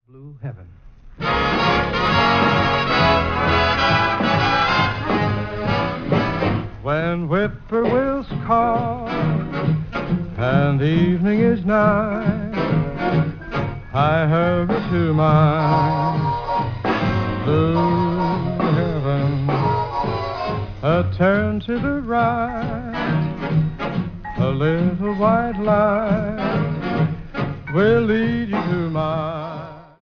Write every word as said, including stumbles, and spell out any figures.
Blue Heaven. When whippoorwills call and the evening is nigh, I hurry to my blue heaven. A turn to the right, a little white light will lead you to my